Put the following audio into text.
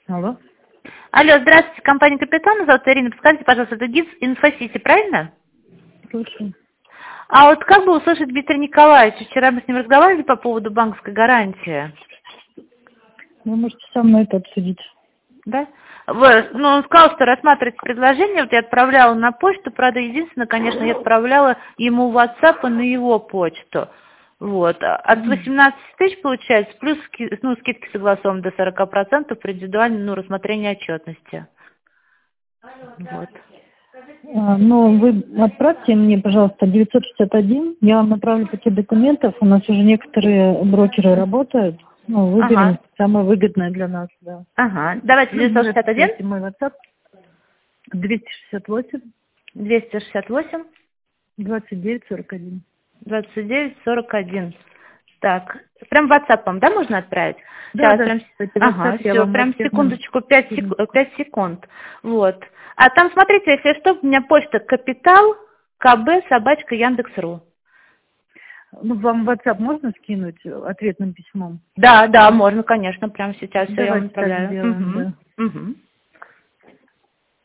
Алло. Алло, здравствуйте, компания «Капитан», меня зовут Ирина. Подскажите, пожалуйста, это ГИЦ Инфосити, правильно? Слушаю. А вот как бы услышать Дмитрия Николаевича? Вчера мы с ним разговаривали по поводу банковской гарантии. Вы можете со мной это обсудить. Да? Ну, он сказал, что рассматривать предложение, вот я отправляла на почту, правда, единственное, конечно, я отправляла ему в WhatsApp и на его почту. Вот. От 18 тысяч получается, плюс скидки согласованы до 40% при индивидуальном рассмотрении отчетности. Вот. Ну, вы отправьте мне, пожалуйста, 961. Я вам направлю пакет документов. У нас уже некоторые брокеры работают. Ну, выберем самое выгодное для нас, да. Ага. Давайте 961. Мой WhatsApp 268 268 2941. 2941. Так, прям WhatsApp, да, можно отправить? Да, Сейчас, да, ага, все, прям секундочку, 5 секунд. Вот. А там, смотрите, если что, у меня почта капитал, КБ, собачка, Яндекс.ру. Ну, вам в WhatsApp можно скинуть ответным письмом? Да, можно, конечно, прямо сейчас все я вам Давайте так отправляю. сделаем, да. Угу.